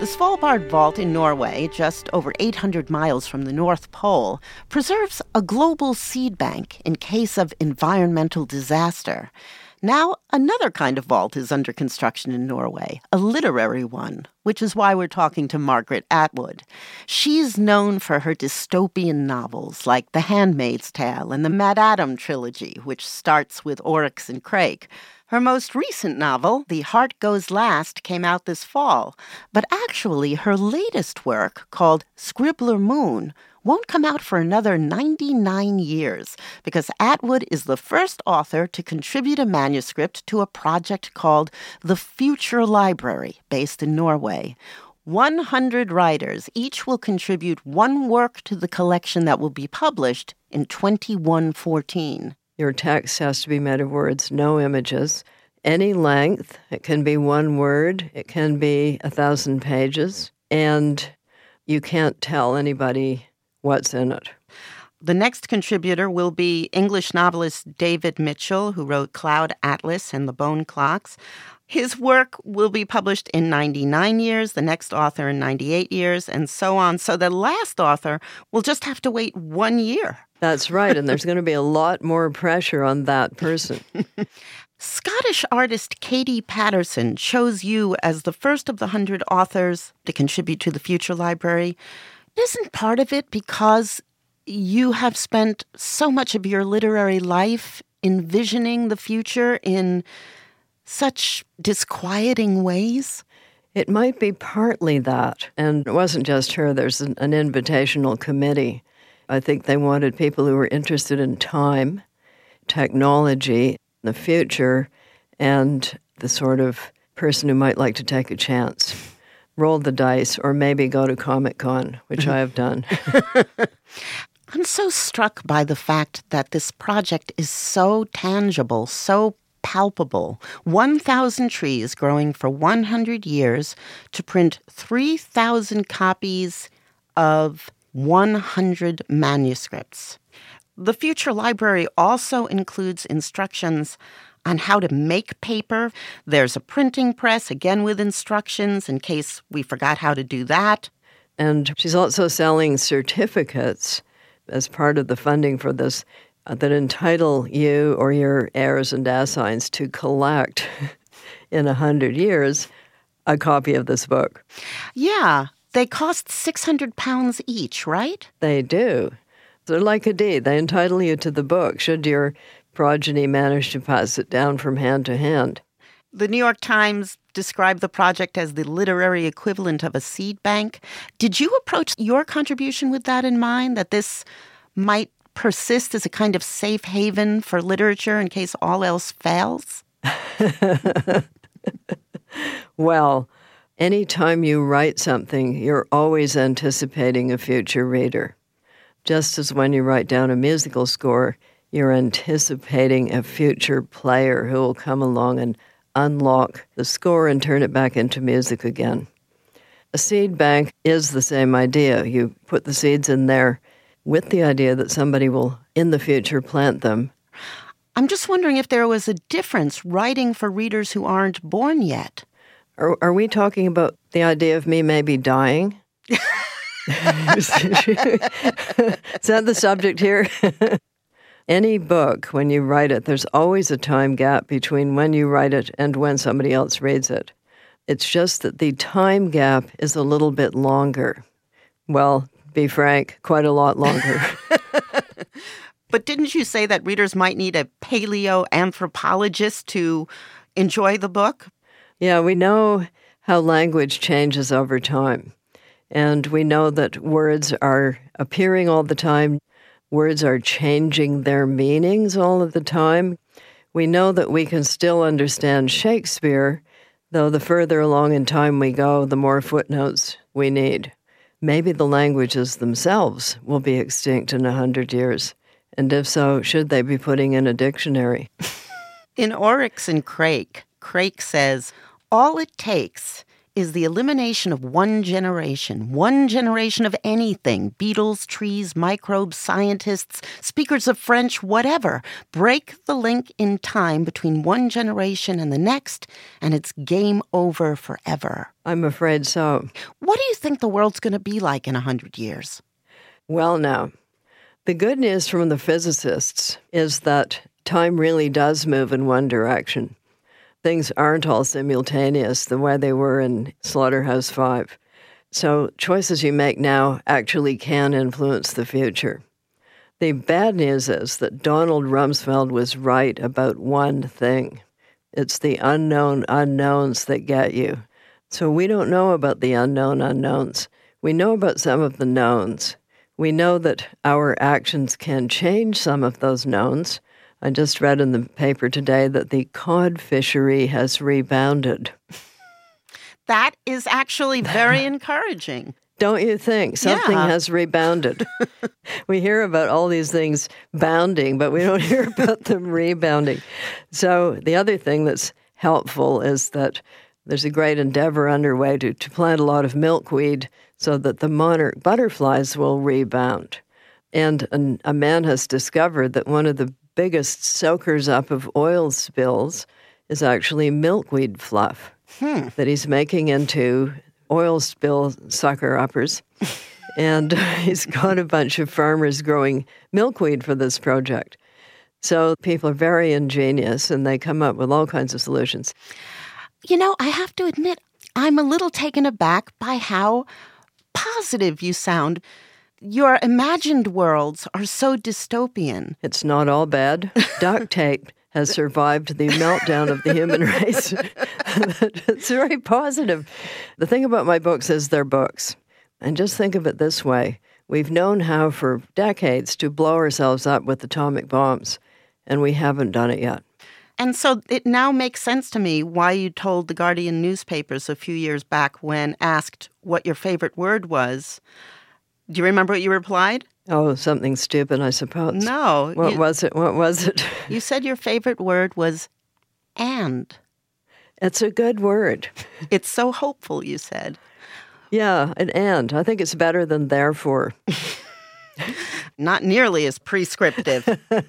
The Svalbard Vault in Norway, just over 800 miles from the North Pole, preserves a global seed bank in case of environmental disaster. Now, another kind of vault is under construction in Norway, a literary one, which is why we're talking to Margaret Atwood. She's known for her dystopian novels like The Handmaid's Tale and the MaddAddam trilogy, which starts with Oryx and Crake. Her most recent novel, The Heart Goes Last, came out this fall. But actually, her latest work, called Scribbler Moon, won't come out for another 99 years because Atwood is the first author to contribute a manuscript to a project called The Future Library, based in Norway. 100 writers each will contribute one work to the collection that will be published in 2114. Your text has to be made of words, no images. Any length. It can be one word. It can be 1,000 pages. And you can't tell anybody what's in it. The next contributor will be English novelist David Mitchell, who wrote Cloud Atlas and The Bone Clocks. His work will be published in 99 years, the next author in 98 years, and so on. So the last author will just have to wait 1 year. That's right, and there's going to be a lot more pressure on that person. Scottish artist Katie Patterson chose you as the first of the 100 authors to contribute to the Future Library. Isn't part of it because you have spent so much of your literary life envisioning the future in such disquieting ways? It might be partly that. And it wasn't just her. There's an invitational committee. I think they wanted people who were interested in time, technology, the future, and the sort of person who might like to take a chance. Roll the dice, or maybe go to Comic-Con, which I have done. I'm so struck by the fact that this project is so tangible, so palpable. 1,000 trees growing for 100 years to print 3,000 copies of 100 manuscripts. The Future Library also includes instructions on how to make paper. There's a printing press, again with instructions in case we forgot how to do that. And she's also selling certificates as part of the funding for this that entitle you or your heirs and assigns to collect in 100 years a copy of this book. Yeah, they cost £600 each, right? They do. They're like a deed. They entitle you to the book, should your progeny managed to pass it down from hand to hand. The New York Times described the project as the literary equivalent of a seed bank. Did you approach your contribution with that in mind, that this might persist as a kind of safe haven for literature in case all else fails? Well, anytime you write something, you're always anticipating a future reader. Just as when you write down a musical score, you're anticipating a future player who will come along and unlock the score and turn it back into music again. A seed bank is the same idea. You put the seeds in there with the idea that somebody will, in the future, plant them. I'm just wondering if there was a difference writing for readers who aren't born yet. Are we talking about the idea of me maybe dying? Is that the subject here? Any book, when you write it, there's always a time gap between when you write it and when somebody else reads it. It's just that the time gap is a little bit longer. Well, be frank, quite a lot longer. But didn't you say that readers might need a paleoanthropologist to enjoy the book? Yeah, we know how language changes over time. And we know that words are appearing all the time. Words are changing their meanings all of the time. We know that we can still understand Shakespeare, though the further along in time we go, the more footnotes we need. Maybe the languages themselves will be extinct in 100 years. And if so, should they be putting in a dictionary? In Oryx and Crake, Crake says, all it takes is the elimination of one generation of anything, beetles, trees, microbes, scientists, speakers of French, whatever. Break the link in time between one generation and the next, and it's game over forever. I'm afraid so. What do you think the world's going to be like in 100 years? Well, now, the good news from the physicists is that time really does move in one direction. Things aren't all simultaneous the way they were in Slaughterhouse-Five. So choices you make now actually can influence the future. The bad news is that Donald Rumsfeld was right about one thing. It's the unknown unknowns that get you. So we don't know about the unknown unknowns. We know about some of the knowns. We know that our actions can change some of those knowns. I just read in the paper today that the cod fishery has rebounded. That is actually very encouraging. Don't you think? Something has rebounded. We hear about all these things bounding, but we don't hear about them rebounding. So the other thing that's helpful is that there's a great endeavor underway to plant a lot of milkweed so that the monarch butterflies will rebound. And a man has discovered that one of the biggest soakers up of oil spills is actually milkweed fluff that he's making into oil spill sucker-uppers. And he's got a bunch of farmers growing milkweed for this project. So people are very ingenious, and they come up with all kinds of solutions. You know, I have to admit, I'm a little taken aback by how positive you sound. Your imagined worlds are so dystopian. It's not all bad. Duct tape has survived the meltdown of the human race. It's very positive. The thing about my books is they're books. And just think of it this way. We've known how for decades to blow ourselves up with atomic bombs, and we haven't done it yet. And so it now makes sense to me why you told the Guardian newspapers a few years back when asked what your favorite word was. Do you remember what you replied? Oh, something stupid, I suppose. No. What was it? You said your favorite word was and. It's a good word. It's so hopeful, you said. Yeah, and. I think it's better than therefore. Not nearly as prescriptive.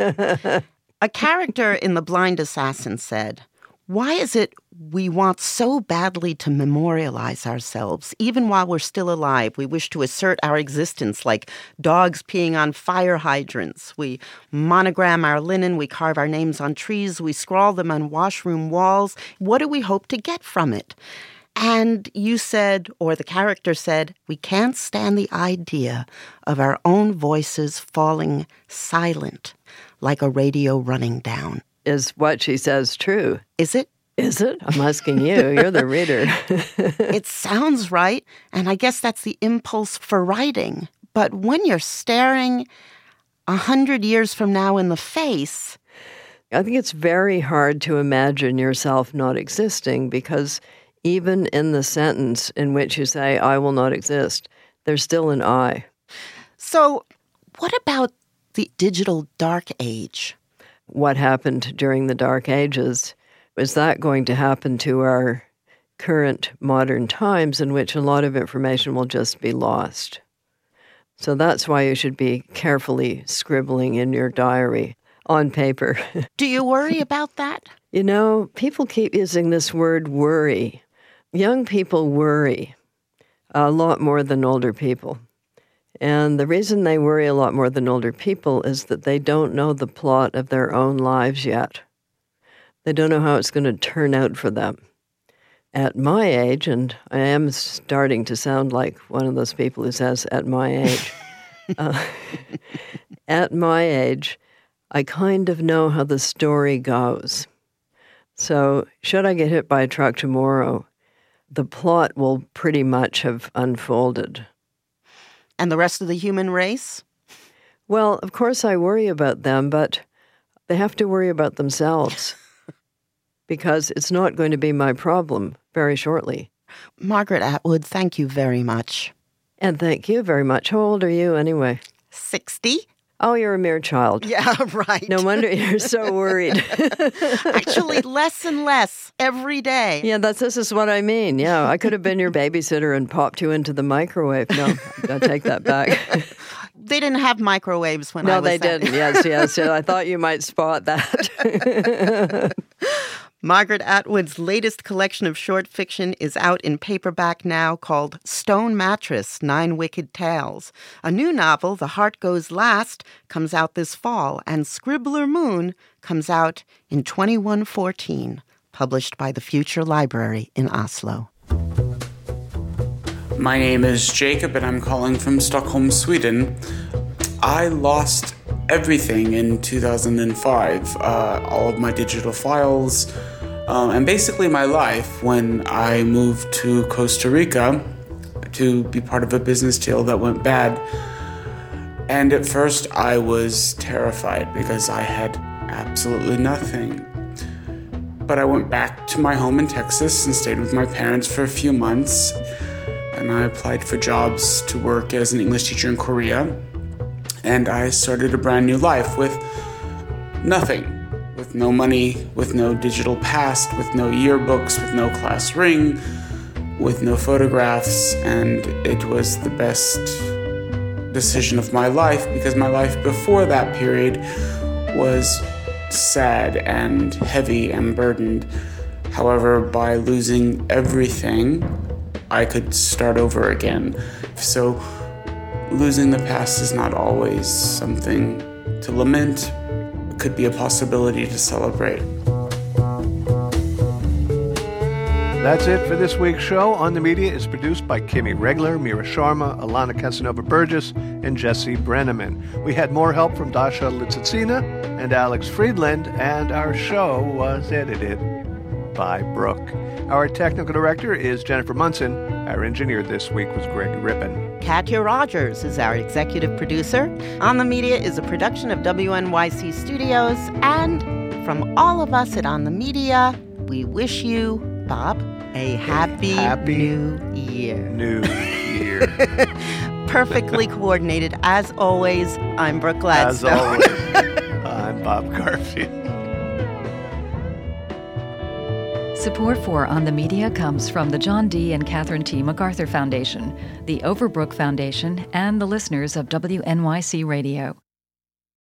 A character in The Blind Assassin said, "Why is it we want so badly to memorialize ourselves? Even while we're still alive, we wish to assert our existence like dogs peeing on fire hydrants. We monogram our linen, we carve our names on trees, we scrawl them on washroom walls. What do we hope to get from it?" And you said, or the character said, "We can't stand the idea of our own voices falling silent like a radio running down." Is what she says true? Is it? Is it? I'm asking you. You're the reader. It sounds right, and I guess that's the impulse for writing. But when you're staring 100 years from now in the face... I think it's very hard to imagine yourself not existing because even in the sentence in which you say, "I will not exist," there's still an I. So what about the digital dark age? What happened during the Dark Ages? Is that going to happen to our current modern times in which a lot of information will just be lost? So that's why you should be carefully scribbling in your diary on paper. Do you worry about that? You know, people keep using this word worry. Young people worry a lot more than older people. And the reason they worry a lot more than older people is that they don't know the plot of their own lives yet. They don't know how it's going to turn out for them. At my age, and I am starting to sound like one of those people who says, "at my age," at my age, I kind of know how the story goes. So should I get hit by a truck tomorrow, the plot will pretty much have unfolded. And the rest of the human race? Well, of course I worry about them, but they have to worry about themselves because it's not going to be my problem very shortly. Margaret Atwood, thank you very much. And thank you very much. How old are you anyway? 60. Oh, you're a mere child. Yeah, right. No wonder you're so worried. Actually, less and less every day. Yeah, this is what I mean. Yeah, I could have been your babysitter and popped you into the microwave. No, I take that back. They didn't have microwaves when I was No, they didn't. Yes. I thought you might spot that. Margaret Atwood's latest collection of short fiction is out in paperback now, called Stone Mattress, 9 Wicked Tales. A new novel, The Heart Goes Last, comes out this fall, and Scribbler Moon comes out in 2114, published by the Future Library in Oslo. My name is Jacob, and I'm calling from Stockholm, Sweden. I lost everything in 2005, all of my digital files, and basically my life when I moved to Costa Rica to be part of a business deal that went bad. And at first I was terrified because I had absolutely nothing. But I went back to my home in Texas and stayed with my parents for a few months. And I applied for jobs to work as an English teacher in Korea. And I started a brand new life with nothing, with no money, with no digital past, with no yearbooks, with no class ring, with no photographs. And it was the best decision of my life, because my life before that period was sad and heavy and burdened. However, by losing everything, I could start over again. So losing the past is not always something to lament. It could be a possibility to celebrate. That's it for this week's show. On the Media is produced by Kimmy Regler, Mira Sharma, Alana Casanova-Burgess, and Jesse Brenneman. We had more help from Dasha Litzitsina and Alex Friedland, and our show was edited by Brooke. Our technical director is Jennifer Munson. Our engineer this week was Greg Rippin. Katya Rogers is our executive producer. On the Media is a production of WNYC Studios. And from all of us at On the Media, we wish you, Bob, a happy New Year. Perfectly coordinated. As always, I'm Brooke Gladstone. As always, I'm Bob Garfield. Support for On the Media comes from the John D. and Catherine T. MacArthur Foundation, the Overbrook Foundation, and the listeners of WNYC Radio.